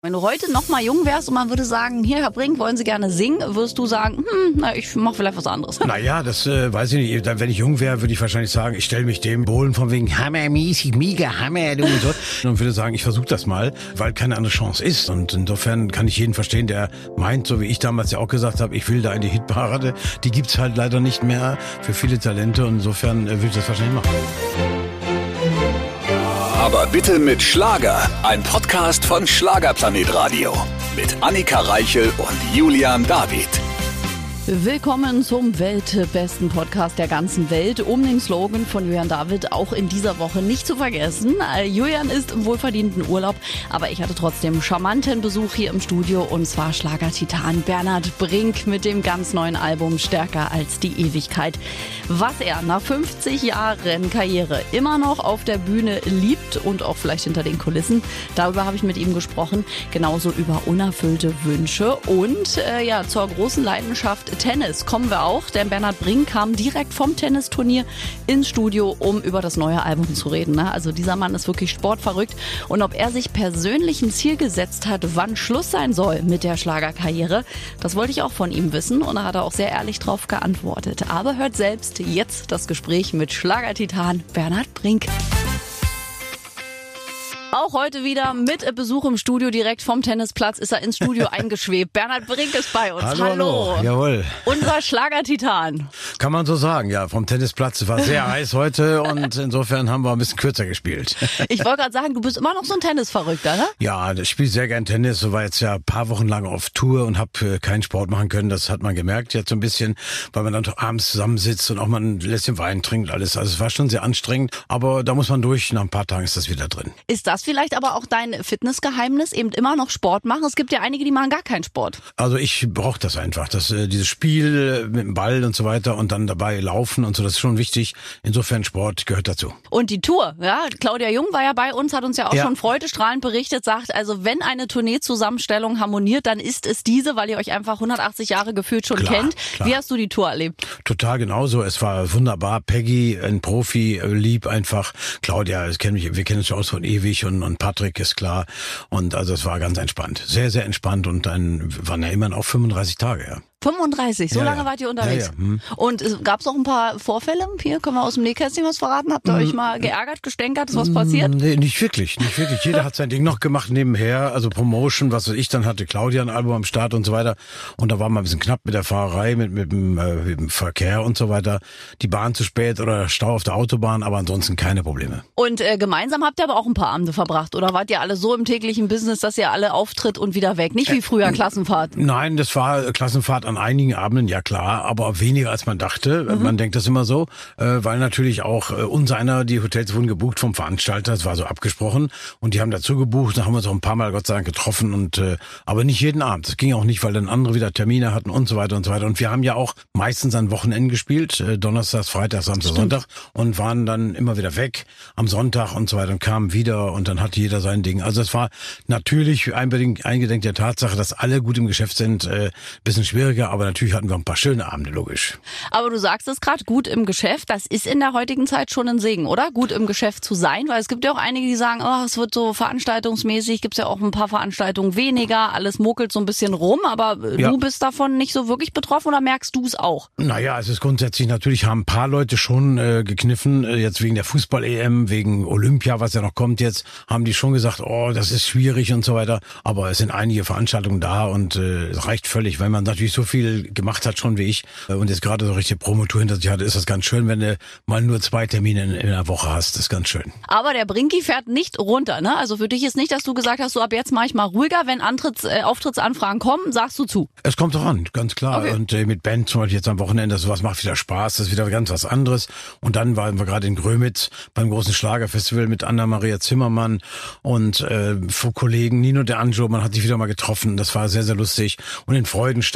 Wenn du heute noch mal jung wärst und man würde sagen, hier, Herr Brink, wollen Sie gerne singen, würdest du sagen, ich mache vielleicht was anderes. Naja, das weiß ich nicht. Wenn ich jung wäre, würde ich wahrscheinlich sagen, ich stelle mich dem Bohlen von wegen hammermäßig, mega Hammer du und so. Und würde sagen, ich versuche das mal, weil keine andere Chance ist. Und insofern kann ich jeden verstehen, der meint, so wie ich damals ja auch gesagt habe, ich will da in die Hitparade. Die gibt's halt leider nicht mehr für viele Talente. Und insofern würde ich das wahrscheinlich machen. Aber bitte mit Schlager. Ein Podcast von Schlagerplanet Radio. Mit Annika Reichel und Julian David. Willkommen zum weltbesten Podcast der ganzen Welt. Um den Slogan von Julian David auch in dieser Woche nicht zu vergessen. Julian ist im wohlverdienten Urlaub, aber ich hatte trotzdem charmanten Besuch hier im Studio, und zwar Schlagertitan Bernhard Brink mit dem ganz neuen Album Stärker als die Ewigkeit. Was er nach 50 Jahren Karriere immer noch auf der Bühne liebt und auch vielleicht hinter den Kulissen, darüber habe ich mit ihm gesprochen. Genauso über unerfüllte Wünsche und zur großen Leidenschaft Tennis kommen wir auch, denn Bernhard Brink kam direkt vom Tennisturnier ins Studio, um über das neue Album zu reden. Also dieser Mann ist wirklich sportverrückt, und ob er sich persönlich ein Ziel gesetzt hat, wann Schluss sein soll mit der Schlagerkarriere, das wollte ich auch von ihm wissen, und da hat er auch sehr ehrlich drauf geantwortet. Aber hört selbst jetzt das Gespräch mit Schlagertitan Bernhard Brink. Auch heute wieder mit Besuch im Studio, direkt vom Tennisplatz ist er ins Studio eingeschwebt. Bernhard Brink ist bei uns. Hallo. Jawohl. Unser Schlagertitan. Kann man so sagen, ja. Vom Tennisplatz war sehr heiß heute und insofern haben wir ein bisschen kürzer gespielt. Ich wollte gerade sagen, du bist immer noch so ein Tennisverrückter, ne? Ja, ich spiele sehr gern Tennis. Ich war jetzt ja ein paar Wochen lang auf Tour und habe keinen Sport machen können. Das hat man gemerkt jetzt so ein bisschen, weil man dann abends zusammensitzt und auch mal ein Gläschen Wein trinkt, alles. Also es war schon sehr anstrengend, aber da muss man durch. Nach ein paar Tagen ist das wieder drin. Ist das vielleicht aber auch dein Fitnessgeheimnis, eben immer noch Sport machen? Es gibt ja einige, die machen gar keinen Sport. Also ich brauche das einfach, dieses Spiel mit dem Ball und so weiter und dann dabei laufen und so, das ist schon wichtig. Insofern Sport gehört dazu. Und die Tour, ja, Claudia Jung war ja bei uns, hat uns ja auch schon freudestrahlend berichtet, sagt, also wenn eine Tourneezusammenstellung harmoniert, dann ist es diese, weil ihr euch einfach 180 Jahre gefühlt schon kennt. Klar. Wie hast du die Tour erlebt? Total genauso, es war wunderbar. Peggy, ein Profi, lieb einfach. Claudia, wir kennen uns ja aus von ewig und Patrick ist klar. Und also es war ganz entspannt. Sehr, sehr entspannt, und dann waren ja immerhin auch 35 Tage, ja. 35, so lange wart ihr unterwegs. Ja. Und gab es auch ein paar Vorfälle? Hier können wir aus dem Nähkästchen was verraten. Habt ihr euch mal geärgert, gestänkert, ist was passiert? Nee, nicht wirklich. Jeder hat sein Ding noch gemacht nebenher, also Promotion, was weiß ich, dann hatte Claudia ein Album am Start und so weiter. Und da war mal ein bisschen knapp mit der Fahrerei, mit dem Verkehr und so weiter. Die Bahn zu spät oder Stau auf der Autobahn, aber ansonsten keine Probleme. Und gemeinsam habt ihr aber auch ein paar Abende verbracht, oder wart ihr alle so im täglichen Business, dass ihr alle Auftritt und wieder weg? Nicht wie früher Klassenfahrt. Nein, das war Klassenfahrt an einigen Abenden, ja klar, aber weniger als man dachte. Man denkt das immer so, weil natürlich auch unseiner, die Hotels wurden gebucht vom Veranstalter, das war so abgesprochen, und die haben dazu gebucht, da haben wir uns auch ein paar Mal Gott sei Dank getroffen, und aber nicht jeden Abend. Das ging auch nicht, weil dann andere wieder Termine hatten und so weiter und so weiter. Und wir haben ja auch meistens an Wochenenden gespielt, Donnerstags, Freitags, Samstag, Sonntag, und waren dann immer wieder weg am Sonntag und so weiter und kamen wieder, und dann hatte jeder sein Ding. Also es war natürlich eingedenk der Tatsache, dass alle gut im Geschäft sind, bisschen schwieriger, aber natürlich hatten wir ein paar schöne Abende, logisch. Aber du sagst es gerade, gut im Geschäft, das ist in der heutigen Zeit schon ein Segen, oder? Gut im Geschäft zu sein, weil es gibt ja auch einige, die sagen, es wird so veranstaltungsmäßig, gibt's ja auch ein paar Veranstaltungen weniger, alles muckelt so ein bisschen rum, aber du bist davon nicht so wirklich betroffen, oder merkst du es auch? Naja, es ist grundsätzlich, natürlich haben ein paar Leute schon gekniffen, jetzt wegen der Fußball-EM, wegen Olympia, was ja noch kommt jetzt, haben die schon gesagt, das ist schwierig und so weiter, aber es sind einige Veranstaltungen da, und es reicht völlig, weil man natürlich so viel gemacht hat schon wie ich und jetzt gerade so richtig Promotour hinter sich hatte, ist das ganz schön, wenn du mal nur 2 Termine in der Woche hast. Das ist ganz schön. Aber der Brinki fährt nicht runter, ne? Also für dich ist nicht, dass du gesagt hast, so ab jetzt mache ich mal ruhiger, wenn Auftrittsanfragen kommen, sagst du zu? Es kommt doch an, ganz klar. Okay. Und mit Band zum Beispiel jetzt am Wochenende, sowas macht wieder Spaß, das ist wieder ganz was anderes. Und dann waren wir gerade in Grömitz beim großen Schlagerfestival mit Anna-Maria Zimmermann und Kollegen Nino De Angelo, man hat sich wieder mal getroffen, das war sehr, sehr lustig. Und in Freudenstadt mit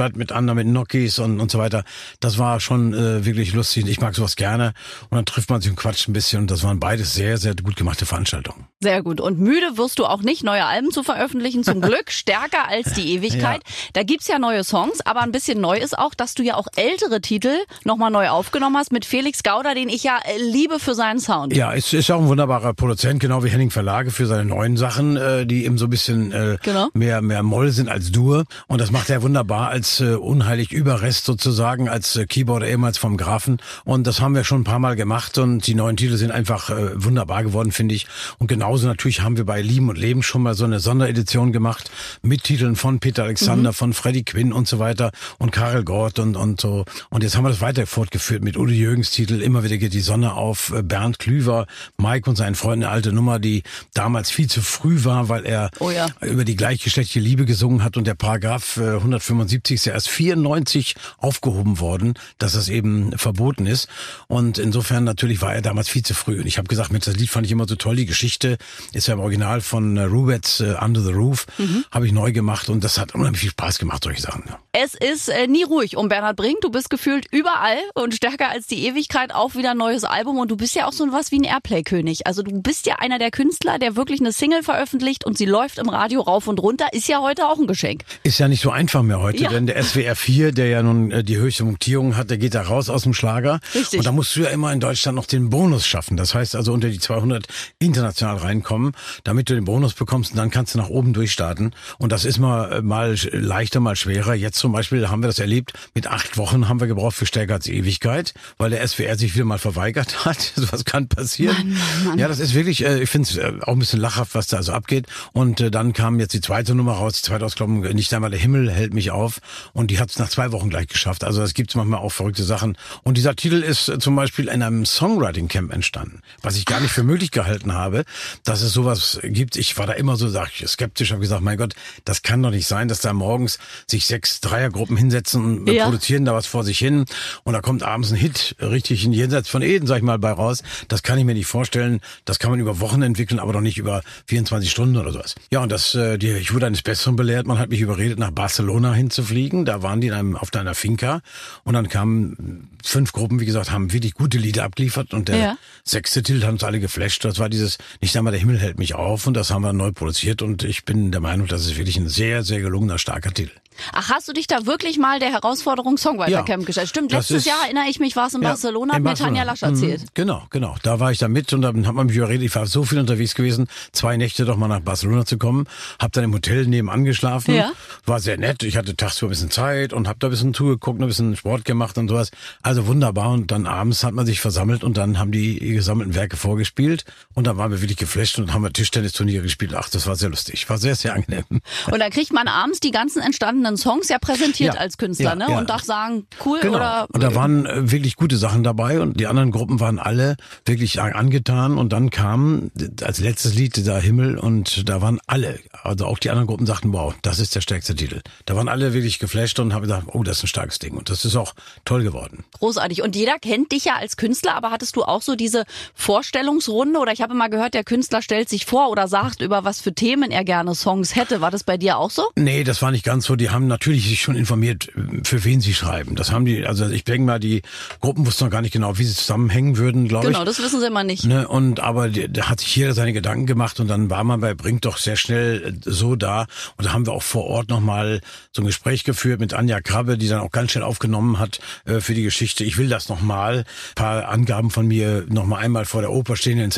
Alexander mit Gnocchis und so weiter. Das war schon wirklich lustig. Ich mag sowas gerne. Und dann trifft man sich und quatscht ein bisschen. Und das waren beides sehr, sehr gut gemachte Veranstaltungen. Sehr gut. Und müde wirst du auch nicht, neue Alben zu veröffentlichen. Zum Glück stärker als die Ewigkeit. Ja. Da gibt's ja neue Songs, aber ein bisschen neu ist auch, dass du ja auch ältere Titel nochmal neu aufgenommen hast mit Felix Gauder, den ich ja liebe für seinen Sound. Ja, ist auch ein wunderbarer Produzent, genau wie Henning Verlage für seine neuen Sachen, die eben so ein bisschen mehr Moll sind als Dur. Und das macht er wunderbar als unheilig Überrest sozusagen, als Keyboarder ehemals vom Grafen. Und das haben wir schon ein paar Mal gemacht und die neuen Titel sind einfach wunderbar geworden, finde ich. Und genauso natürlich haben wir bei Lieben und Leben schon mal so eine Sonderedition gemacht mit Titeln von Peter Alexander, von Freddie Quinn und so weiter und Karel Gott und so. Und jetzt haben wir das weiter fortgeführt mit Udo Jürgens Titel Immer wieder geht die Sonne auf, Bernd Klüver, Mike und seinen Freunden, eine alte Nummer, die damals viel zu früh war, weil er über die gleichgeschlechtliche Liebe gesungen hat und der Paragraph 175 ist ja erst 94 aufgehoben worden, dass das eben verboten ist. Und insofern natürlich war er damals viel zu früh. Und ich habe gesagt, das Lied fand ich immer so toll. Die Geschichte ist ja im Original von Rubett's Under the Roof. Habe ich neu gemacht und das hat unheimlich viel Spaß gemacht, solche Sachen. Ja. Es ist nie ruhig um Bernhard Brink. Du bist gefühlt überall und stärker als die Ewigkeit. Auch wieder ein neues Album und du bist ja auch so was wie ein Airplay-König. Also du bist ja einer der Künstler, der wirklich eine Single veröffentlicht und sie läuft im Radio rauf und runter. Ist ja heute auch ein Geschenk. Ist ja nicht so einfach mehr heute, denn der SWR 4, der ja nun die höchste Punktierung hat, der geht da raus aus dem Schlager. Richtig. Und da musst du ja immer in Deutschland noch den Bonus schaffen. Das heißt also unter die 200 international reinkommen, damit du den Bonus bekommst und dann kannst du nach oben durchstarten. Und das ist mal leichter, mal schwerer. Jetzt zum Beispiel haben wir das erlebt, mit 8 Wochen haben wir gebraucht für Stärker als Ewigkeit, weil der SWR sich wieder mal verweigert hat. Sowas kann passieren. Mann. Ja, das ist wirklich, ich finde es auch ein bisschen lachhaft, was da also abgeht. Und dann kam jetzt die zweite Nummer raus, die zweite Auskopplung, Nicht einmal der Himmel hält mich auf. Und die hat es nach 2 Wochen gleich geschafft. Also es gibt manchmal auch verrückte Sachen. Und dieser Titel ist zum Beispiel in einem Songwriting-Camp entstanden, was ich gar nicht für möglich gehalten habe, dass es sowas gibt. Ich war da immer so skeptisch, habe gesagt, mein Gott, das kann doch nicht sein, dass da morgens sich 6 Dreiergruppen hinsetzen und produzieren da was vor sich hin. Und da kommt abends ein Hit, richtig in Jenseits von Eden, sag ich mal, bei raus. Das kann ich mir nicht vorstellen. Das kann man über Wochen entwickeln, aber doch nicht über 24 Stunden oder sowas. Ja, und ich wurde eines Besseren belehrt. Man hat mich überredet, nach Barcelona hinzufliegen. Da waren die auf einer Finca. Und dann kamen 5 Gruppen, wie gesagt, haben wirklich gute Lieder abgeliefert. Und der 6. Titel hat uns alle geflasht. Das war dieses Nicht einmal der Himmel hält mich auf. Und das haben wir neu produziert. Und ich bin der Meinung, das ist wirklich ein sehr, sehr gelungener, starker Titel. Ach, hast du dich da wirklich mal der Herausforderung Songwriter Camp gestellt? Stimmt, letztes Jahr, erinnere ich mich, war es in Barcelona, hat mir Tanja Lasch erzählt. Genau. Da war ich da mit und dann hat man mich überredet, ich war so viel unterwegs gewesen, 2 Nächte doch mal nach Barcelona zu kommen, hab dann im Hotel nebenan geschlafen, war sehr nett, ich hatte tagsüber ein bisschen Zeit und hab da ein bisschen zugeguckt, ein bisschen Sport gemacht und sowas. Also wunderbar und dann abends hat man sich versammelt und dann haben die gesammelten Werke vorgespielt und dann waren wir wirklich geflasht und haben wir Tischtennisturniere gespielt. Ach, das war sehr lustig, war sehr, sehr angenehm. Und dann kriegt man abends die ganzen entstandenen Songs präsentiert als Künstler, und darf sagen, cool oder... Und da waren wirklich gute Sachen dabei und die anderen Gruppen waren alle wirklich angetan und dann kam als letztes Lied der Himmel und da waren alle, also auch die anderen Gruppen sagten, wow, das ist der stärkste Titel. Da waren alle wirklich geflasht und haben gesagt, oh, das ist ein starkes Ding und das ist auch toll geworden. Großartig. Und jeder kennt dich ja als Künstler, aber hattest du auch so diese Vorstellungsrunde oder ich habe immer gehört, der Künstler stellt sich vor oder sagt, über was für Themen er gerne Songs hätte. War das bei dir auch so? Nee, das war nicht ganz so. Die haben natürlich sich schon informiert, für wen sie schreiben. Das haben die, also ich denke mal, die Gruppen wussten noch gar nicht genau, wie sie zusammenhängen würden, glaube ich. Genau, das wissen sie immer nicht. Ne? Aber da hat sich jeder seine Gedanken gemacht und dann war man bei Brink doch sehr schnell so da. Und da haben wir auch vor Ort nochmal so ein Gespräch geführt mit Anja Krabbe, die dann auch ganz schnell aufgenommen hat für die Geschichte. Ich will das nochmal. Ein paar Angaben von mir nochmal einmal vor der Oper stehen in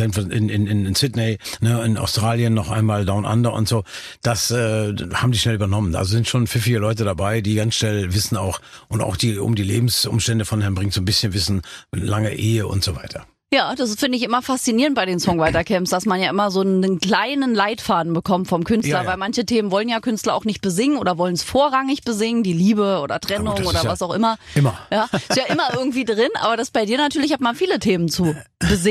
Sydney, ne? In Australien noch einmal Down Under und so. Das haben die schnell übernommen. Also sind schon pfiffige Leute dabei, die ganz schnell wissen auch und auch die um die Lebensumstände von Herrn Brink so ein bisschen wissen, lange Ehe und so weiter. Ja, das finde ich immer faszinierend bei den Songwriter-Camps, dass man ja immer so einen kleinen Leitfaden bekommt vom Künstler, weil manche Themen wollen ja Künstler auch nicht besingen oder wollen es vorrangig besingen, die Liebe oder Trennung oder was auch immer. Immer. Ja, ist ja immer irgendwie drin, aber das bei dir natürlich hat man viele Themen zu besingen.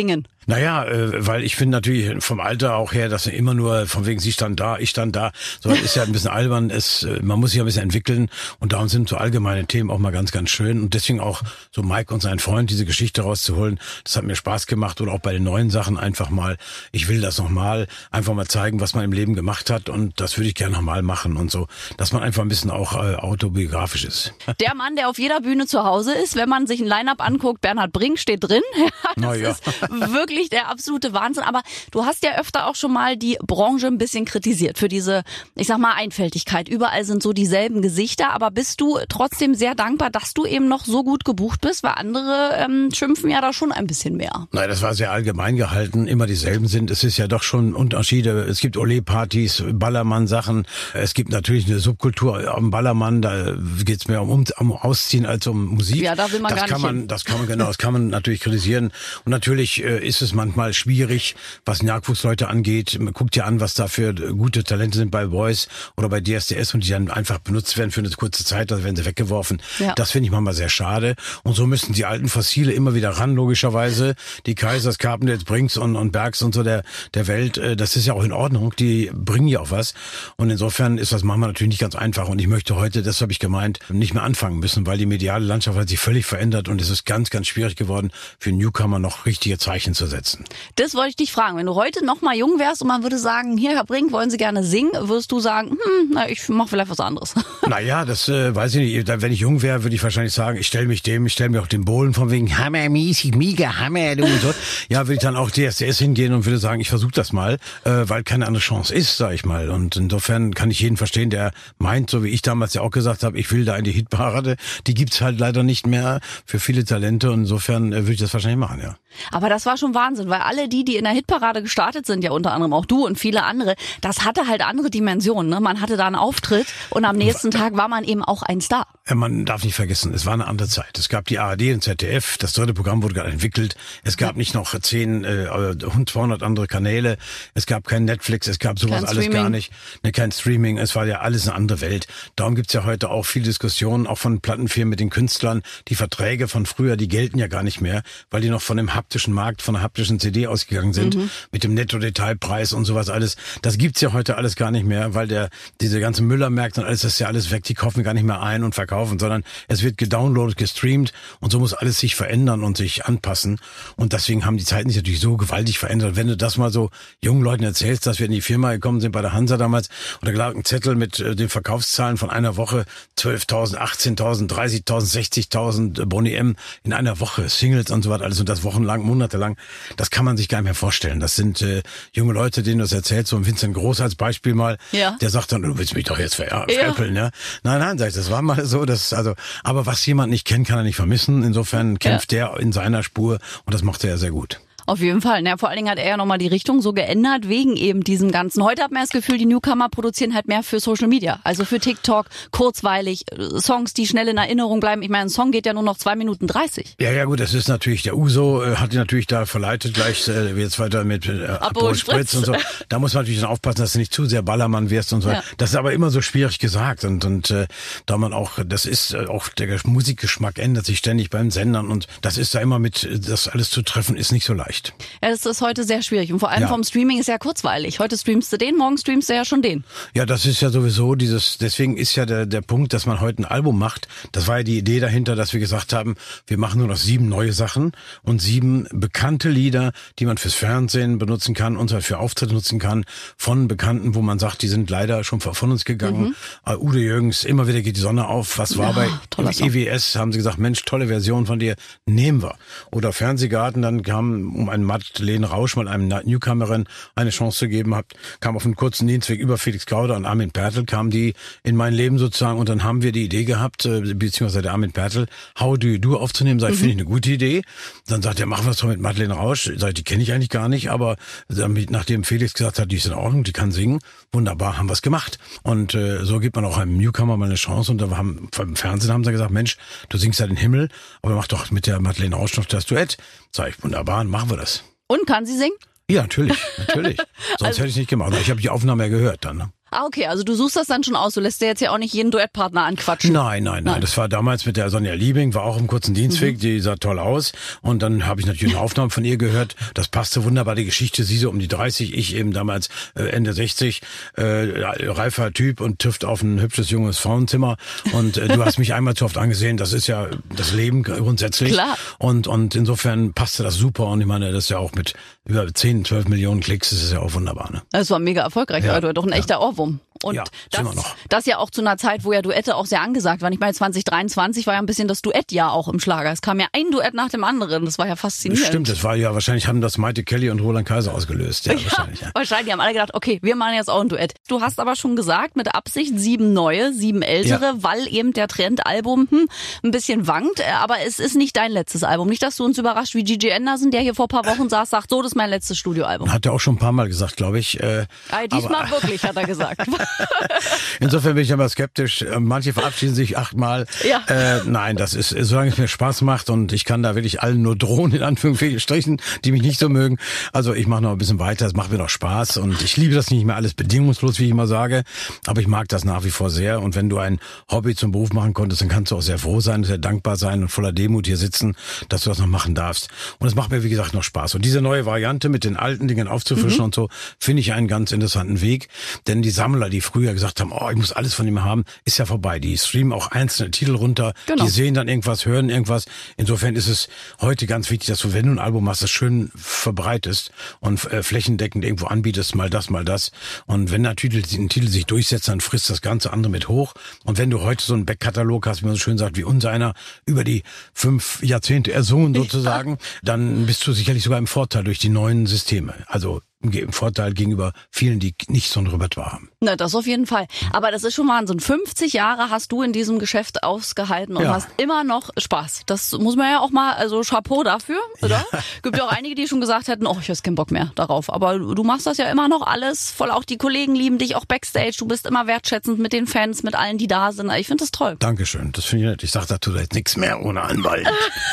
Naja, weil ich finde natürlich vom Alter auch her, dass immer nur von wegen sie stand da, ich stand da, so ist ja ein bisschen albern. Man muss sich ja ein bisschen entwickeln und darum sind so allgemeine Themen auch mal ganz, ganz schön und deswegen auch so Mike und sein Freund diese Geschichte rauszuholen, das hat mir Spaß gemacht oder auch bei den neuen Sachen einfach mal, ich will das nochmal, einfach mal zeigen, was man im Leben gemacht hat und das würde ich gerne nochmal machen und so, dass man einfach ein bisschen auch autobiografisch ist. Der Mann, der auf jeder Bühne zu Hause ist, wenn man sich ein Line-Up anguckt, Bernhard Brink steht drin. Das ist wirklich der absolute Wahnsinn. Aber du hast ja öfter auch schon mal die Branche ein bisschen kritisiert für diese, ich sag mal, Einfältigkeit. Überall sind so dieselben Gesichter. Aber bist du trotzdem sehr dankbar, dass du eben noch so gut gebucht bist? Weil andere schimpfen ja da schon ein bisschen mehr. Nein, das war sehr allgemein gehalten. Immer dieselben sind. Es ist ja doch schon Unterschiede. Es gibt Olé-Partys, Ballermann-Sachen. Es gibt natürlich eine Subkultur am Ballermann. Da geht's mehr um Ausziehen als um Musik. Ja, da will man gar nicht hin. Das kann man natürlich kritisieren. Und natürlich ist es manchmal schwierig, was Nachwuchsleute angeht. Man guckt ja an, was da für gute Talente sind bei Voice oder bei DSDS und die dann einfach benutzt werden für eine kurze Zeit, dann werden sie weggeworfen. Ja. Das finde ich manchmal sehr schade. Und so müssen die alten Fossile immer wieder ran, logischerweise. Die Kaisers, Carpenters, Brinks und Bergs und so der Welt. Das ist ja auch in Ordnung. Die bringen ja auch was. Und insofern ist das manchmal natürlich nicht ganz einfach. Und ich möchte heute, das habe ich gemeint, nicht mehr anfangen müssen, weil die mediale Landschaft hat sich völlig verändert und es ist ganz, ganz schwierig geworden, für Newcomer noch richtige Zeichen zu setzen. Das wollte ich dich fragen. Wenn du heute noch mal jung wärst und man würde sagen, hier, Herr Brink, wollen Sie gerne singen, würdest du sagen, ich mache vielleicht was anderes. Naja, das weiß ich nicht. Wenn ich jung wäre, würde ich wahrscheinlich sagen, ich stelle mir auch den Bohlen von wegen hammermäßig, mega Hammer, du und so. Ja, würde ich dann auch DSDS hingehen und würde sagen, ich versuche das mal, weil keine andere Chance ist, sag ich mal. Und insofern kann ich jeden verstehen, der meint, so wie ich damals ja auch gesagt habe, ich will da in die Hitparade. Die gibt's halt leider nicht mehr für viele Talente und insofern würde ich das wahrscheinlich machen, ja. Aber das war schon Wahnsinn, weil alle die in der Hitparade gestartet sind, ja unter anderem auch du und viele andere, das hatte halt andere Dimensionen. Ne? Man hatte da einen Auftritt und am nächsten Tag war man eben auch ein Star. Man darf nicht vergessen, es war eine andere Zeit. Es gab die ARD und ZDF, das dritte Programm wurde gerade entwickelt. Es gab nicht noch 200 andere Kanäle. Es gab kein Netflix, es gab sowas alles gar nicht. Kein Streaming, es war ja alles eine andere Welt. Darum gibt's ja heute auch viel Diskussionen, auch von Plattenfirmen mit den Künstlern. Die Verträge von früher, die gelten ja gar nicht mehr, weil die noch von dem haptischen Markt, von der haptischen CD ausgegangen sind, mit dem Netto-Detailpreis und sowas alles. Das gibt's ja heute alles gar nicht mehr, weil diese ganzen Müllermärkte und alles, das ist ja alles weg, die kaufen gar nicht mehr ein und verkaufen, sondern es wird gedownloadet, gestreamt und so muss alles sich verändern und sich anpassen. Und deswegen haben die Zeiten sich natürlich so gewaltig verändert. Wenn du das mal so jungen Leuten erzählst, dass wir in die Firma gekommen sind bei der Hansa damals und da lag ein Zettel mit den Verkaufszahlen von einer Woche, 12.000, 18.000, 30.000, 60.000 Boni M in einer Woche, Singles und so weiter, alles und das wochenlang, monatelang, das kann man sich gar nicht mehr vorstellen. Das sind junge Leute, denen du das erzählst, so ein Vincent Groß als Beispiel mal, der sagt dann, du willst mich doch jetzt veräppeln, ja. Nein, sag ich, das war mal so, aber was jemand nicht kennt, kann er nicht vermissen. Insofern kämpft der in seiner Spur und das macht er ja sehr gut. Auf jeden Fall. Ja, vor allen Dingen hat er ja nochmal die Richtung so geändert, wegen eben diesem Ganzen. Heute hat man das Gefühl, die Newcomer produzieren halt mehr für Social Media. Also für TikTok, kurzweilig, Songs, die schnell in Erinnerung bleiben. Ich meine, ein Song geht ja nur noch 2 Minuten 30. Ja gut, das ist natürlich, der Uso hat ihn natürlich da verleitet, gleich jetzt weiter mit Aperol Spritz und so. Da muss man natürlich dann aufpassen, dass du nicht zu sehr Ballermann wirst und so. Ja. Das ist aber immer so schwierig gesagt und da man auch, das ist auch, der Musikgeschmack ändert sich ständig beim Sendern und das ist da immer das alles zu treffen, ist nicht so leicht. Ja, das ist heute sehr schwierig und vor allem vom Streaming ist ja kurzweilig. Heute streamst du den, morgen streamst du ja schon den. Ja, das ist ja sowieso deswegen ist ja der Punkt, dass man heute ein Album macht. Das war ja die Idee dahinter, dass wir gesagt haben, wir machen nur noch 7 neue Sachen und 7 bekannte Lieder, die man fürs Fernsehen benutzen kann und für Auftritte nutzen kann, von Bekannten, wo man sagt, die sind leider schon von uns gegangen. Udo Jürgens, immer wieder geht die Sonne auf. Was war bei EWS, haben sie gesagt, Mensch, tolle Version von dir, nehmen wir. Oder Fernsehgarten, dann kam einen Madeleine Rausch, mal einem Newcomerin eine Chance zu geben, kam auf einen kurzen Dienstweg über Felix Kauder und Armin Pertl, kam die in mein Leben sozusagen und dann haben wir die Idee gehabt, beziehungsweise der Armin Pertl, How Do You Do aufzunehmen, sag ich, finde ich eine gute Idee. Dann sagt er, machen wir es doch mit Madeleine Rausch, sag ich, die kenne ich eigentlich gar nicht, aber nachdem Felix gesagt hat, die ist in Ordnung, die kann singen, wunderbar, haben wir es gemacht. Und so gibt man auch einem Newcomer mal eine Chance und im Fernsehen haben sie gesagt, Mensch, du singst ja den Himmel, aber mach doch mit der Madeleine Rausch noch das Duett. Sag ich, wunderbar, machen wir das. Und kann sie singen? Ja, natürlich. Sonst hätte ich es nicht gemacht. Ich habe die Aufnahme ja gehört dann. Ne? Okay, also du suchst das dann schon aus. Du lässt dir jetzt ja auch nicht jeden Duettpartner anquatschen. Nein. Das war damals mit der Sonja Liebing, war auch im kurzen Dienstweg, die sah toll aus. Und dann habe ich natürlich eine Aufnahme von ihr gehört. Das passte wunderbar, die Geschichte. Sie so um die 30, ich eben damals Ende 60, reifer Typ und trifft auf ein hübsches junges Frauenzimmer. Und du hast mich einmal zu oft angesehen. Das ist ja das Leben grundsätzlich. Klar. Und insofern passte das super. Und ich meine, das ist ja auch mit über 10, 12 Millionen Klicks, das ist ja auch wunderbar. Ne? Das war mega erfolgreich, Ja. Doch ein echter Ohrwurm. Und Ja, immer noch. das ja auch zu einer Zeit, wo ja Duette auch sehr angesagt waren. Ich meine, 2023 war ja ein bisschen das Duettjahr auch im Schlager. Es kam ja ein Duett nach dem anderen. Das war ja faszinierend. Stimmt, das war ja, wahrscheinlich haben das Maite Kelly und Roland Kaiser ausgelöst. Ja, wahrscheinlich. Ja. Wahrscheinlich haben alle gedacht, okay, wir machen jetzt auch ein Duett. Du hast aber schon gesagt, mit Absicht 7 neue, 7 ältere, weil eben der Trendalbum ein bisschen wankt. Aber es ist nicht dein letztes Album. Nicht, dass du uns überrascht, wie Gigi Anderson, der hier vor ein paar Wochen saß, sagt, so, das ist mein letztes Studioalbum. Hat er auch schon ein paar Mal gesagt, glaube ich. Diesmal wirklich, hat er gesagt. Insofern bin ich aber skeptisch. Manche verabschieden sich 8-mal. Ja. Nein, das ist, solange es mir Spaß macht und ich kann da wirklich allen nur drohen, in Anführungsstrichen, die mich nicht so mögen. Also ich mache noch ein bisschen weiter, es macht mir noch Spaß und ich liebe das nicht mehr alles bedingungslos, wie ich immer sage, aber ich mag das nach wie vor sehr und wenn du ein Hobby zum Beruf machen konntest, dann kannst du auch sehr froh sein, sehr dankbar sein und voller Demut hier sitzen, dass du das noch machen darfst. Und es macht mir, wie gesagt, noch Spaß. Und diese neue Variante mit den alten Dingen aufzufrischen und so, finde ich einen ganz interessanten Weg, denn die Sammler, die früher gesagt haben, ich muss alles von ihm haben, ist ja vorbei. Die streamen auch einzelne Titel runter, Genau. Die sehen dann irgendwas, hören irgendwas. Insofern ist es heute ganz wichtig, dass du, wenn du ein Album machst, das schön verbreitest und flächendeckend irgendwo anbietest, mal das. Und wenn ein Titel sich durchsetzt, dann frisst das ganze andere mit hoch. Und wenn du heute so einen Backkatalog hast, wie man so schön sagt, wie unseiner, über die 5 Jahrzehnte ersohlen sozusagen, dann bist du sicherlich sogar im Vorteil durch die neuen Systeme. Also im Vorteil gegenüber vielen, die nicht so ein Repertoire haben. Na, das auf jeden Fall. Aber das ist schon Wahnsinn. 50 Jahre hast du in diesem Geschäft ausgehalten und hast immer noch Spaß. Das muss man ja auch mal, also Chapeau dafür, oder? Gibt ja auch einige, die schon gesagt hätten, ich habe jetzt keinen Bock mehr darauf. Aber du machst das ja immer noch alles voll. Auch die Kollegen lieben dich, auch Backstage. Du bist immer wertschätzend mit den Fans, mit allen, die da sind. Ich finde das toll. Dankeschön. Das finde ich nett. Ich sage dazu jetzt nichts mehr ohne Anwalt.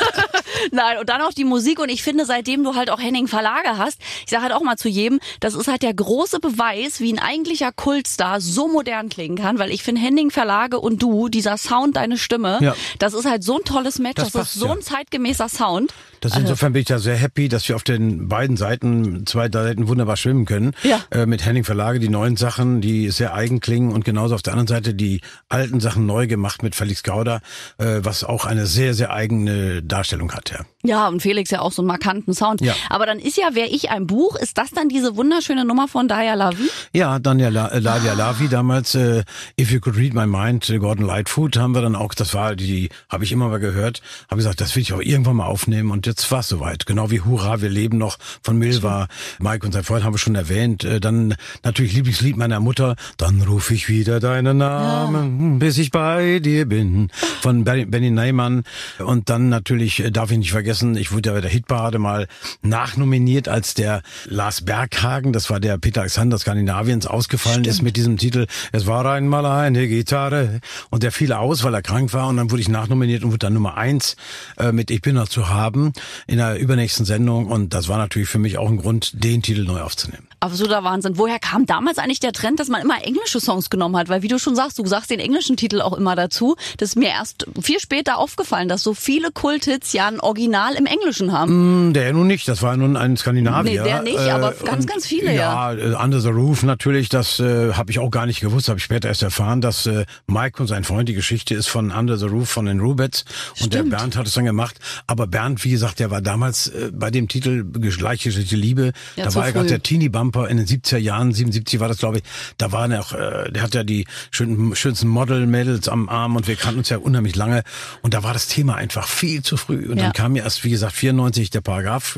Nein, und dann auch die Musik. Und ich finde, seitdem du halt auch Henning Verlage hast, ich sage halt auch mal zu jedem, das ist halt der große Beweis, wie ein eigentlicher Kultstar so modern klingen kann, weil ich finde, Henning Verlage und du, dieser Sound, deine Stimme, das ist halt so ein tolles Match, das ist so ein zeitgemäßer Sound. Insofern bin ich da sehr happy, dass wir auf den beiden Seiten, 2 Seiten wunderbar schwimmen können. Ja. Mit Henning Verlage die neuen Sachen, die sehr eigen klingen und genauso auf der anderen Seite die alten Sachen neu gemacht mit Felix Gauder, was auch eine sehr, sehr eigene Darstellung hat. Ja, und Felix ja auch so einen markanten Sound. Ja. Aber dann ist ja Wär ich ein Buch, ist das dann diese wunderschöne Nummer von Daya Lavi? Ja, Daya Lavi damals, If You Could Read My Mind, Gordon Lightfoot haben wir dann auch, das war die habe ich immer mal gehört, habe gesagt, das will ich auch irgendwann mal aufnehmen und jetzt war es soweit. Genau wie Hurra, wir leben noch von Milva, Mike und sein Freund haben wir schon erwähnt. Dann natürlich Lieblingslied meiner Mutter, dann ruf ich wieder deinen Namen, bis ich bei dir bin, von Benny Neyman. Und dann natürlich, darf ich nicht vergessen, ich wurde ja bei der Hitparade mal nachnominiert, als der Lars Berghagen, das war der Peter Alexander Skandinaviens, ausgefallen ist mit diesem Titel, es war einmal eine Gitarre und der fiel aus, weil er krank war und dann wurde ich nachnominiert und wurde dann Nummer 1 mit Ich bin noch zu haben in der übernächsten Sendung und das war natürlich für mich auch ein Grund, den Titel neu aufzunehmen. Absoluter Wahnsinn. Woher kam damals eigentlich der Trend, dass man immer englische Songs genommen hat? Weil wie du schon sagst, du sagst den englischen Titel auch immer dazu. Das ist mir erst viel später aufgefallen, dass so viele Kulthits ja ein Original im Englischen haben. Der nun nicht, das war nun ein Skandinavier. Nee, der nicht, aber ganz viele, ja. Under the Roof natürlich, das habe ich auch gar nicht gewusst, habe ich später erst erfahren, dass Mike und sein Freund, die Geschichte ist von Under the Roof von den Rubettes und der Bernd hat es dann gemacht. Aber Bernd, wie gesagt, der war damals bei dem Titel Gleichgeschlechtliche Liebe, da war er gerade der Teenie-Bumper in den 70er Jahren, 77 war das, glaube ich, da war er auch, der hat ja die schönsten Model-Mädels am Arm und wir kannten uns ja unheimlich lange und da war das Thema einfach viel zu früh und dann kam ja erst, wie gesagt, 94 der Paragraph,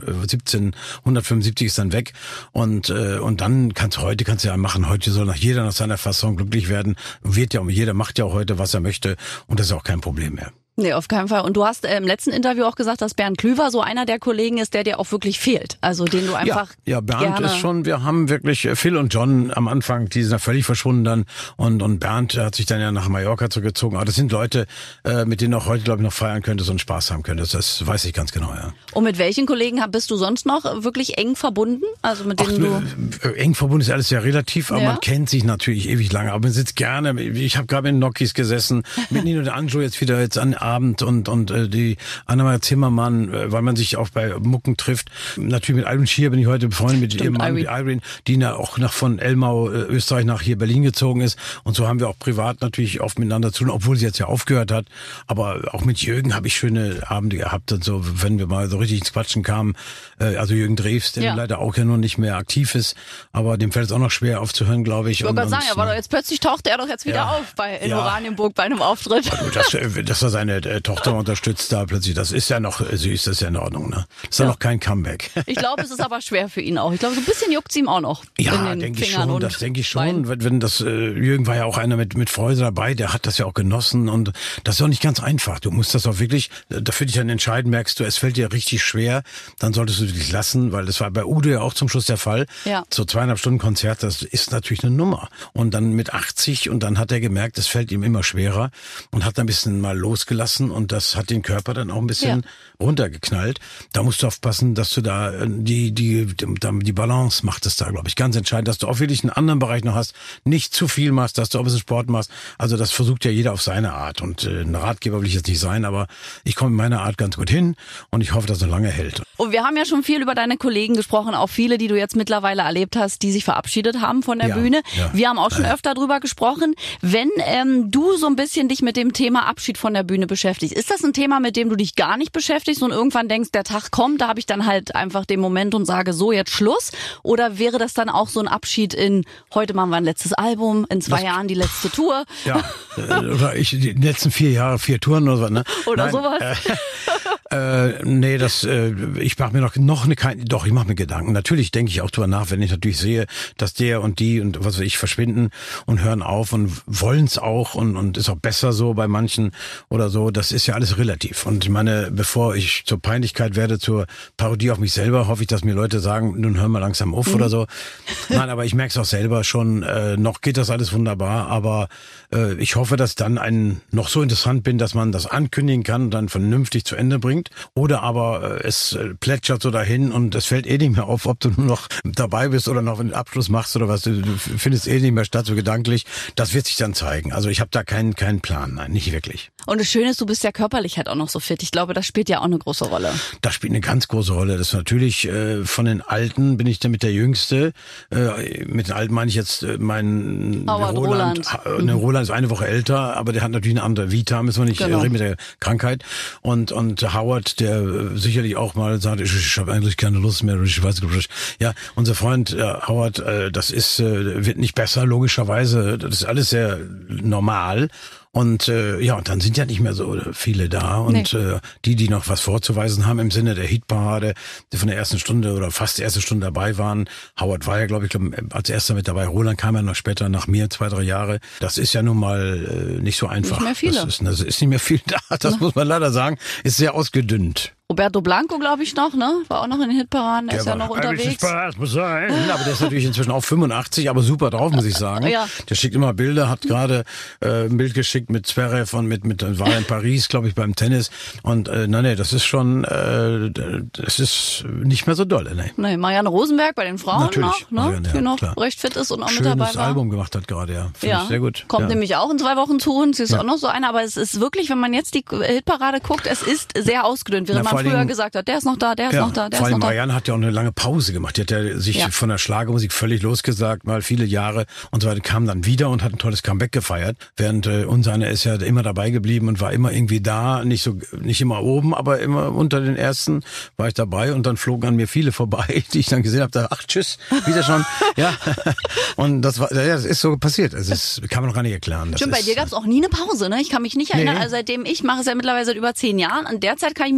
1775 ist dann weg und dann kannst du ja machen, heute soll jeder nach seiner Fassung glücklich werden, jeder macht ja auch heute, was er möchte und das ist auch kein Problem mehr. Nee, auf keinen Fall. Und du hast im letzten Interview auch gesagt, dass Bernd Klüver so einer der Kollegen ist, der dir auch wirklich fehlt. Also den du einfach Ja, Bernd gerne... ist schon, wir haben wirklich, Phil und John am Anfang, die sind ja völlig verschwunden dann und Bernd hat sich dann ja nach Mallorca zurückgezogen. Aber das sind Leute, mit denen du auch heute, glaube ich, noch feiern könntest und Spaß haben könntest. Das weiß ich ganz genau, ja. Und mit welchen Kollegen bist du sonst noch wirklich eng verbunden? Also mit denen eng verbunden ist alles sehr relativ, aber man kennt sich natürlich ewig lange. Aber man sitzt gerne, ich habe gerade in Nokis gesessen, mit Nino de Anjo jetzt an Abend und die Annemarie Zimmermann, weil man sich auch bei Mucken trifft. Natürlich mit Irene Schier bin ich heute befreundet, mit ihrem Mann, mit Irene, die auch von Elmau, Österreich nach hier Berlin gezogen ist. Und so haben wir auch privat natürlich oft miteinander zu tun, obwohl sie jetzt ja aufgehört hat. Aber auch mit Jürgen habe ich schöne Abende gehabt und so, wenn wir mal so richtig ins Quatschen kamen. Also Jürgen Drews, der leider auch ja noch nicht mehr aktiv ist, aber dem fällt es auch noch schwer aufzuhören, glaube ich. Ich wollte gerade sagen, aber jetzt plötzlich taucht er doch jetzt wieder auf in Oranienburg bei einem Auftritt. Dass er seine Tochter unterstützt da plötzlich, das ist ja noch süß, das ist ja in Ordnung, ne? Das ist ja noch kein Comeback. Ich glaube, es ist aber schwer für ihn auch. Ich glaube, so ein bisschen juckt's ihm auch noch. Ja, denke ich schon, das denke ich schon. Wenn das, Jürgen war ja auch einer mit Freude dabei, der hat das ja auch genossen und das ist auch nicht ganz einfach. Du musst das auch wirklich, dafür dich dann entscheiden, merkst du, es fällt dir richtig schwer, dann solltest du dich lassen, weil das war bei Udo ja auch zum Schluss der Fall. Ja. So 2,5 Stunden Konzert, das ist natürlich eine Nummer. Und dann mit 80 und dann hat er gemerkt, es fällt ihm immer schwerer und hat ein bisschen mal losgelassen und das hat den Körper dann auch ein bisschen runtergeknallt. Da musst du aufpassen, dass du da die Balance macht es da, glaube ich, ganz entscheidend, dass du auch wirklich einen anderen Bereich noch hast, nicht zu viel machst, dass du auch ein bisschen Sport machst. Also das versucht ja jeder auf seine Art und ein Ratgeber will ich jetzt nicht sein, aber ich komme mit meiner Art ganz gut hin und ich hoffe, dass es lange hält. Und wir haben ja schon viel über deine Kollegen gesprochen, auch viele, die du jetzt mittlerweile erlebt hast, die sich verabschiedet haben von der Bühne. Ja. Wir haben auch schon öfter drüber gesprochen. Wenn du so ein bisschen dich mit dem Thema Abschied von der Bühne beschäftigst, ist das ein Thema, mit dem du dich gar nicht beschäftigst und irgendwann denkst, der Tag kommt, da habe ich dann halt einfach den Moment und sage, so, jetzt Schluss? Oder wäre das dann auch so ein Abschied in, heute machen wir ein letztes Album, in 2 Jahren die letzte Tour? Ja, oder die letzten 4 Jahre 4 Touren oder so, ne? Oder sowas. Nee, ich mache mir ich mache mir Gedanken. Natürlich denke ich auch drüber nach, wenn ich natürlich sehe, dass der und die und was weiß ich verschwinden und hören auf und wollen es auch und ist auch besser so bei manchen oder so. Das ist ja alles relativ. Und ich meine, bevor ich zur Peinlichkeit werde, zur Parodie auf mich selber, hoffe ich, dass mir Leute sagen, nun hör mal langsam auf oder so. Nein, aber ich merke es auch selber schon. Noch geht das alles wunderbar, aber ich hoffe, dass dann noch so interessant bin, dass man das ankündigen kann und dann vernünftig zu Ende bringt. Oder aber es plätschert so dahin und es fällt nicht mehr auf, ob du nur noch dabei bist oder noch einen Abschluss machst oder was. Du findest nicht mehr statt, so gedanklich. Das wird sich dann zeigen. Also ich habe da keinen Plan. Nein, nicht wirklich. Und das Schöne ist, du bist ja körperlich halt auch noch so fit. Ich glaube, das spielt ja auch eine große Rolle. Das spielt eine ganz große Rolle. Das ist natürlich von den Alten bin ich damit der Jüngste. Mit den Alten meine ich jetzt meinen Roland. Roland ist eine Woche älter, aber der hat natürlich eine andere Vita, müssen wir nicht reden mit der Krankheit. Und Howard, der sicherlich auch mal sagt, ich habe eigentlich keine Lust mehr. Ich weiß nicht, ja, unser Freund Howard, das wird nicht besser, logischerweise. Das ist alles sehr normal. Und und dann sind ja nicht mehr so viele da. Und die noch was vorzuweisen haben im Sinne der Hitparade, die von der ersten Stunde oder fast der ersten Stunde dabei waren. Howard war ja, glaube ich, als erster mit dabei. Roland kam ja noch später, nach mir 2-3 Jahre. Das ist ja nun mal nicht so einfach. Nicht mehr viele. Das ist nicht mehr viel da, das muss man leider sagen. Ist sehr ausgedünnt. Roberto Blanco, glaube ich, noch, ne? War auch noch in den Hitparaden, der ist ja noch unterwegs. Spaß muss sein. Aber der ist natürlich inzwischen auch 85, aber super drauf, muss ich sagen. Ja. Der schickt immer Bilder, hat gerade ein Bild geschickt mit Zverev und war in Paris, glaube ich, beim Tennis. Und das ist schon, das ist nicht mehr so doll, ne? Nee, Marianne Rosenberg bei den Frauen natürlich, noch, ne? Die noch recht fit ist und auch mit dabei war. Schönes Album gemacht hat gerade, ja. Finde ich sehr gut. Kommt nämlich auch in 2 Wochen zu uns. Sie ist auch noch so eine, aber es ist wirklich, wenn man jetzt die Hitparade guckt, es ist sehr ausgedünnt, während man früher gesagt hat, der ist noch da, der ist noch da, der ist noch da. Marianne hat ja auch eine lange Pause gemacht. Die hat ja sich von der Schlagermusik völlig losgesagt, mal viele Jahre und so weiter, kam dann wieder und hat ein tolles Comeback gefeiert. Während unserer ist ja immer dabei geblieben und war immer irgendwie da, nicht immer oben, aber immer unter den Ersten war ich dabei und dann flogen an mir viele vorbei, die ich dann gesehen habe, da, ach tschüss, wieder schon. Ja. Und das ist so passiert. Also das kann man noch gar nicht erklären. Stimmt, bei dir gab es auch nie eine Pause, ne? Ich kann mich nicht erinnern, also seitdem ich mache es ja mittlerweile seit über 10 Jahren, an der Zeit kann ich mich nicht erinnern,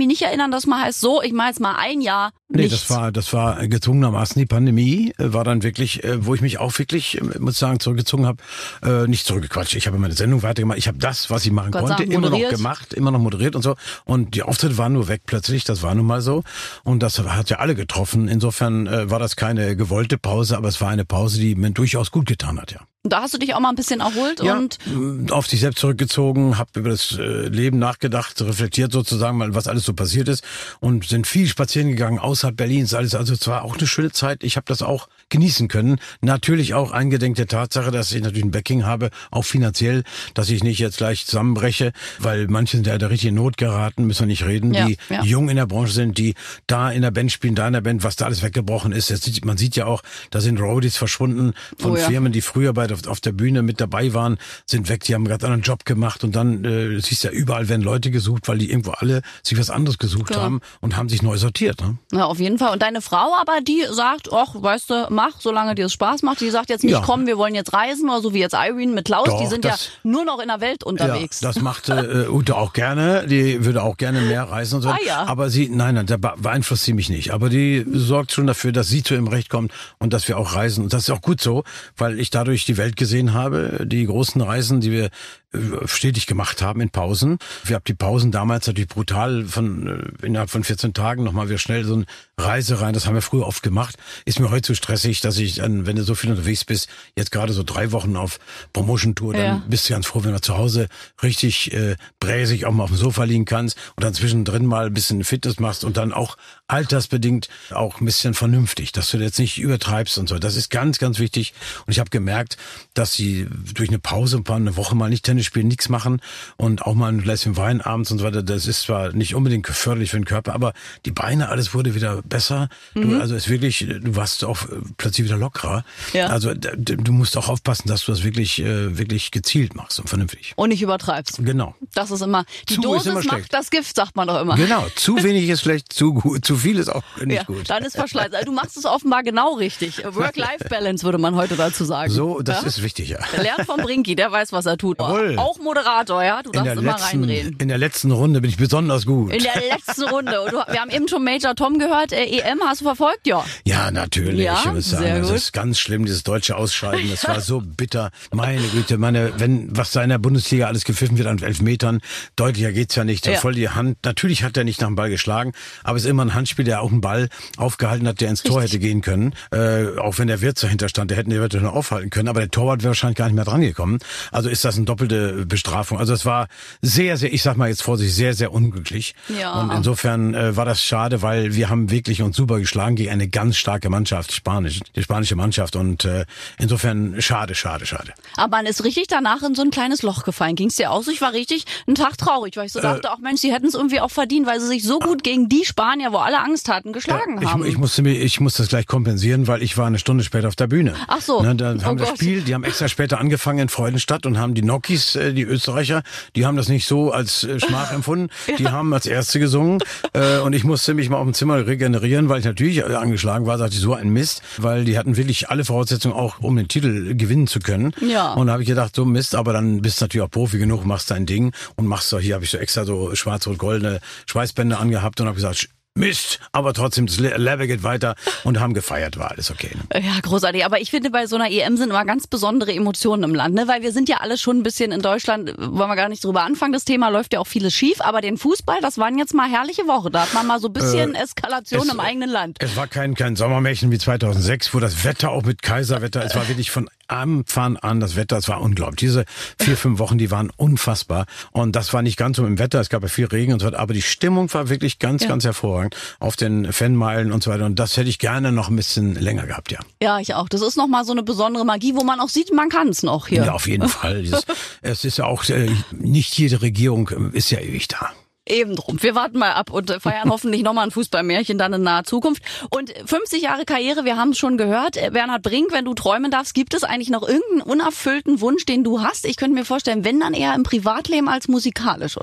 dann, dass man heißt, so, ich mache jetzt mal ein Jahr nichts? Nee, das war gezwungenermaßen die Pandemie, war dann wirklich, wo ich mich auch wirklich, muss ich sagen, zurückgezogen habe, nicht zurückgequatscht. Ich habe meine Sendung weitergemacht, ich habe das, was ich machen konnte, immer noch gemacht, immer noch moderiert und so. Und die Auftritte waren nur weg plötzlich, das war nun mal so. Und das hat ja alle getroffen. Insofern war das keine gewollte Pause, aber es war eine Pause, die mir durchaus gut getan hat, ja. Da hast du dich auch mal ein bisschen erholt und auf dich selbst zurückgezogen, habe über das Leben nachgedacht, reflektiert sozusagen mal, was alles so passiert ist und sind viel spazieren gegangen außerhalb Berlins, alles. Also es war auch eine schöne Zeit. Ich habe das auch genießen können. Natürlich auch eingedenk der Tatsache, dass ich natürlich ein Backing habe, auch finanziell, dass ich nicht jetzt gleich zusammenbreche, weil manche sind ja in der richtigen Not geraten, müssen wir nicht reden, die jung in der Branche sind, die da in der Band spielen, da in der Band, was da alles weggebrochen ist. Man sieht ja auch, da sind Roadies verschwunden von Firmen, die früher auf der Bühne mit dabei waren, sind weg, die haben gerade einen Job gemacht und dann siehst du ja überall werden Leute gesucht, weil die irgendwo alle sich was anderes gesucht haben und haben sich neu sortiert. Ne? Ja, auf jeden Fall. Und deine Frau aber, die sagt, ach, weißt du, mach, solange dir es Spaß macht. Die sagt jetzt nicht, komm, wir wollen jetzt reisen oder so wie jetzt Irene mit Klaus. Doch, die sind ja nur noch in der Welt unterwegs. Ja, das macht Ute auch gerne. Die würde auch gerne mehr reisen und so. Aber nein, da beeinflusst sie mich nicht. Aber die sorgt schon dafür, dass sie zu ihrem Recht kommt und dass wir auch reisen. Und das ist auch gut so, weil ich dadurch die Welt gesehen habe, die großen Reisen, die wir stetig gemacht haben in Pausen. Wir haben die Pausen damals natürlich brutal innerhalb von 14 Tagen nochmal wieder schnell so eine Reise rein. Das haben wir früher oft gemacht. Ist mir heute zu stressig, dass ich dann, wenn du so viel unterwegs bist, jetzt gerade so 3 Wochen auf Promotion-Tour, dann bist du ganz froh, wenn du zu Hause richtig bräsig auch mal auf dem Sofa liegen kannst und dann zwischendrin mal ein bisschen Fitness machst und dann auch altersbedingt auch ein bisschen vernünftig, dass du jetzt nicht übertreibst und so. Das ist ganz, ganz wichtig. Und ich habe gemerkt, dass sie durch eine Pause, eine Woche mal nicht Tennis spielen, nichts machen und auch mal ein Gläschen Wein abends und so weiter. Das ist zwar nicht unbedingt förderlich für den Körper, aber die Beine, alles wurde wieder besser. Also ist wirklich, du warst auch plötzlich wieder lockerer. Ja. Also du musst auch aufpassen, dass du das wirklich gezielt machst und vernünftig. Und nicht übertreibst. Genau. Das ist immer, die Dosis macht das Gift, sagt man doch immer. Genau, zu wenig ist schlecht, zu viel ist auch nicht gut. Dann ist Verschleiß. Also du machst es offenbar genau richtig. Work-Life-Balance würde man heute dazu sagen. So, das ist wichtig, ja. Der lernt von Brinky, der weiß, was er tut. Jawohl. Auch Moderator, ja? Du darfst immer reinreden. In der letzten Runde bin ich besonders gut. In der letzten Runde. Und wir haben eben schon Major Tom gehört. EM hast du verfolgt? Ja. Ja, natürlich. Ja, ich muss sagen, sehr gut. Das ist ganz schlimm, dieses deutsche Ausscheiden. Das war so bitter. Meine Güte, wenn was da in der Bundesliga alles gepfiffen wird an Elfmetern, deutlicher geht's ja nicht. Voll die Hand. Natürlich hat er nicht nach dem Ball geschlagen, aber es ist immer ein Handspiel, der auch einen Ball aufgehalten hat, der ins Tor hätte gehen können. Auch wenn der Wirtz dahinter stand, der hätte den eventuell noch aufhalten können, aber der Torwart wäre wahrscheinlich gar nicht mehr dran gekommen. Also ist das eine doppelte Bestrafung. Also es war sehr, sehr, ich sag mal jetzt vorsichtig, sehr, sehr unglücklich. Ja. Und insofern war das schade, weil wir haben wirklich uns super geschlagen gegen eine ganz starke Mannschaft, die spanische Mannschaft. Und insofern schade. Aber man ist richtig danach in so ein kleines Loch gefallen. Ging's dir auch so? Ich war richtig einen Tag traurig, weil ich so dachte, auch Mensch, sie hätten es irgendwie auch verdient, weil sie sich so gut gegen die Spanier, wo alle Angst hatten, geschlagen haben. Ich muss das gleich kompensieren, weil ich war eine Stunde später auf der Bühne. Ach so. Dann haben das Spiel, die haben extra später angefangen in Freudenstadt und haben die Nokis, die Österreicher, die haben das nicht so als Schmach empfunden. Die haben als Erste gesungen und ich musste mich mal auf dem Zimmer regenerieren, weil ich natürlich angeschlagen war, sagte ich, so ein Mist, weil die hatten wirklich alle Voraussetzungen auch, um den Titel gewinnen zu können. Ja. Und da habe ich gedacht, so Mist, aber dann bist du natürlich auch Profi genug, machst dein Ding und machst so, hier habe ich so extra so schwarz-rot-goldene Schweißbänder angehabt und habe gesagt, Mist, aber trotzdem, das Level geht weiter und haben gefeiert, war alles okay. Ja, großartig. Aber ich finde, bei so einer EM sind immer ganz besondere Emotionen im Land, ne? Weil wir sind ja alle schon ein bisschen in Deutschland, wollen wir gar nicht drüber anfangen, das Thema läuft ja auch vieles schief, aber den Fußball, das waren jetzt mal herrliche Wochen. Da hat man mal so ein bisschen Eskalation im eigenen Land. Es war kein Sommermärchen wie 2006, wo das Wetter auch mit Kaiserwetter, es war wirklich von Anfang an das Wetter, es war unglaublich. Diese 4-5 Wochen, die waren unfassbar. Und das war nicht ganz so im Wetter, es gab ja viel Regen und so weiter, aber die Stimmung war wirklich ganz hervorragend auf den Fanmeilen und so weiter. Und das hätte ich gerne noch ein bisschen länger gehabt, ja. Ja, ich auch. Das ist nochmal so eine besondere Magie, wo man auch sieht, man kann es noch hier. Ja, auf jeden Fall. Es ist ja auch, nicht jede Regierung ist ja ewig da. Eben drum. Wir warten mal ab und feiern hoffentlich nochmal ein Fußballmärchen dann in naher Zukunft. Und 50 Jahre Karriere, wir haben es schon gehört. Bernhard Brink, wenn du träumen darfst, gibt es eigentlich noch irgendeinen unerfüllten Wunsch, den du hast? Ich könnte mir vorstellen, wenn dann eher im Privatleben als musikalisch, oder?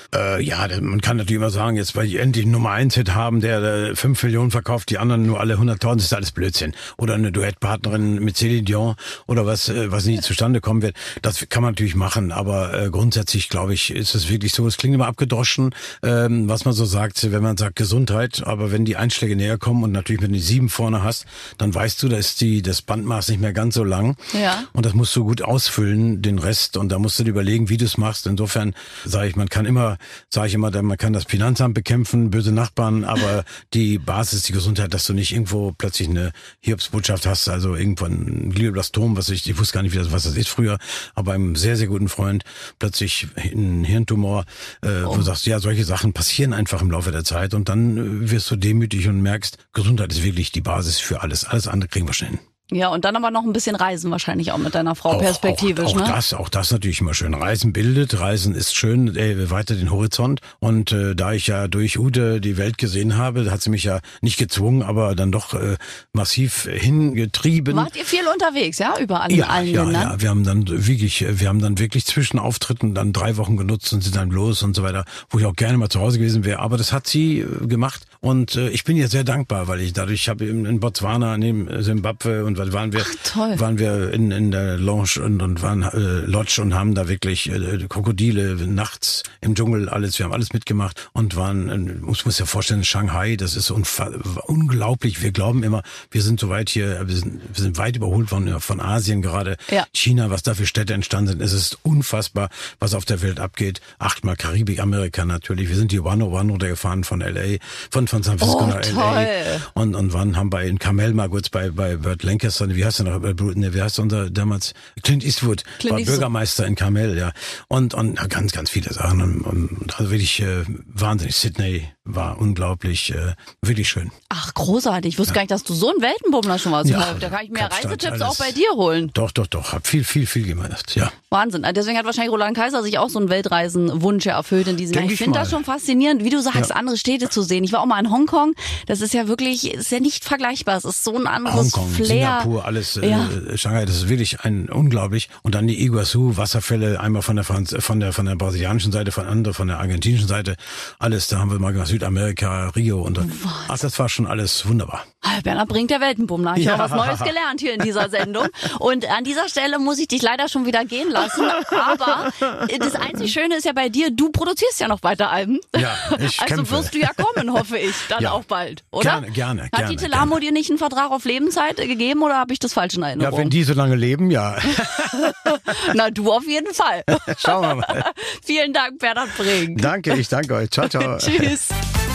Man kann natürlich immer sagen, jetzt weil die endlich einen Nummer 1 Hit haben, der 5 Millionen verkauft, die anderen nur alle 100.000, das ist alles Blödsinn. Oder eine Duettpartnerin mit Céline Dion oder was nie zustande kommen wird. Das kann man natürlich machen, aber grundsätzlich, glaube ich, ist es wirklich so, es klingt immer abgedroschen, was man so sagt, wenn man sagt Gesundheit, aber wenn die Einschläge näher kommen und natürlich wenn du die 7 vorne hast, dann weißt du, da ist das Bandmaß nicht mehr ganz so lang. Ja. Und das musst du gut ausfüllen, den Rest, und da musst du dir überlegen, wie du es machst. Insofern sage ich, man kann das Finanzamt bekämpfen, böse Nachbarn, aber die Basis ist die Gesundheit, dass du nicht irgendwo plötzlich eine Hiobsbotschaft hast, also irgendwann ein Glioblastom, ich wusste gar nicht, was das ist früher, aber einem sehr, sehr guten Freund plötzlich ein Hirntumor, wo du sagst, ja, solche Sachen passieren einfach im Laufe der Zeit und dann wirst du demütig und merkst, Gesundheit ist wirklich die Basis für alles. Alles andere kriegen wir schnell hin. Ja, und dann aber noch ein bisschen reisen wahrscheinlich auch mit deiner Frau perspektivisch, ne? Auch das natürlich immer schön. Reisen bildet, Reisen ist schön, weiter den Horizont. Und da ich ja durch Ute die Welt gesehen habe, hat sie mich ja nicht gezwungen, aber dann doch massiv hingetrieben. Wart ihr viel unterwegs, ja? Überall in allen Ländern? Ja, wir haben dann wirklich zwischen Auftritten dann 3 Wochen genutzt und sind dann los und so weiter, wo ich auch gerne mal zu Hause gewesen wäre. Aber das hat sie gemacht und ich bin ihr sehr dankbar, weil ich dadurch habe in Botswana, neben Zimbabwe und waren wir in der Lounge und waren Lodge und haben da wirklich Krokodile nachts im Dschungel, wir haben alles mitgemacht und muss ja vorstellen, Shanghai, das ist unglaublich. Wir glauben immer, wir sind so weit hier, wir sind weit überholt von Asien gerade. Ja. China, was da für Städte entstanden sind, es ist unfassbar, was auf der Welt abgeht. 8-mal Karibik, Amerika natürlich. Wir sind die One runtergefahren von LA, von San Francisco nach LA und haben in Carmel mal kurz bei Burt Lancaster, wie heißt unser damals? Clint Eastwood war Bürgermeister in Carmel, ja. Und ganz, ganz viele Sachen. Und also wirklich wahnsinnig. Sydney war unglaublich, wirklich schön. Ach, großartig. Ich wusste gar nicht, dass du so ein Weltenbummler schon warst. Ja, da kann ich mehr Reisetipps auch bei dir holen. Doch. Hab viel gemacht, ja. Wahnsinn. Deswegen hat wahrscheinlich Roland Kaiser sich auch so einen Weltreisenwunsch erfüllt in diesem Jahr. Ich finde das schon faszinierend, wie du sagst, andere Städte zu sehen. Ich war auch mal in Hongkong. Das ist ja nicht vergleichbar. Es ist so ein anderes Flair. Singapur, alles, Shanghai, das ist wirklich unglaublich. Und dann die Iguazu, Wasserfälle, einmal von der brasilianischen Seite, von der argentinischen Seite. Alles, da haben wir mal gemacht, Südamerika, Rio und das war schon alles wunderbar. Bernhard Brink, der Weltenbummler. Ich habe was Neues gelernt hier in dieser Sendung. Und an dieser Stelle muss ich dich leider schon wieder gehen lassen. Aber das einzig Schöne ist ja bei dir, du produzierst ja noch weiter Alben. Ja, ich kämpfe. Also wirst du ja kommen, hoffe ich, dann auch bald, oder? Gerne. Hat die Telamo dir nicht einen Vertrag auf Lebenszeit gegeben oder habe ich das falsch in Erinnerung? Ja, wenn die so lange leben, ja. Na, du auf jeden Fall. Schauen wir mal. Vielen Dank, Bernhard Brink. Danke, ich danke euch. Ciao. Tschüss.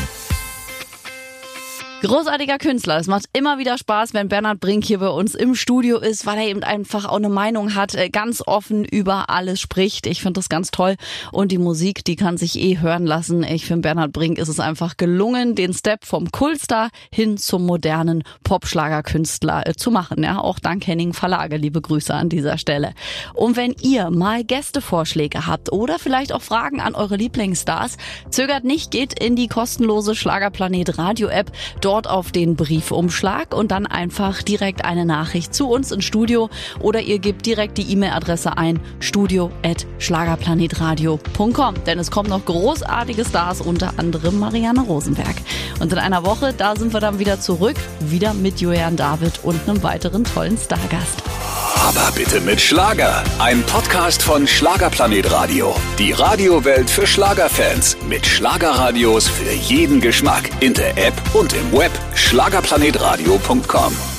Großartiger Künstler. Es macht immer wieder Spaß, wenn Bernhard Brink hier bei uns im Studio ist, weil er eben einfach auch eine Meinung hat, ganz offen über alles spricht. Ich finde das ganz toll. Und die Musik, die kann sich hören lassen. Ich finde, Bernhard Brink ist es einfach gelungen, den Step vom Kultstar hin zum modernen Popschlagerkünstler zu machen. Ja, auch dank Henning Verlage. Liebe Grüße an dieser Stelle. Und wenn ihr mal Gästevorschläge habt oder vielleicht auch Fragen an eure Lieblingsstars, zögert nicht, geht in die kostenlose Schlagerplanet Radio App. Dort auf den Briefumschlag und dann einfach direkt eine Nachricht zu uns ins Studio oder ihr gebt direkt die E-Mail-Adresse ein, studio@schlagerplanetradio.com, denn es kommen noch großartige Stars, unter anderem Marianne Rosenberg. Und in einer Woche, da sind wir dann wieder zurück, wieder mit Julian David und einem weiteren tollen Stargast. Aber bitte mit Schlager. Ein Podcast von Schlagerplanet Radio. Die Radiowelt für Schlagerfans. Mit Schlagerradios für jeden Geschmack. In der App und im Web. schlagerplanetradio.com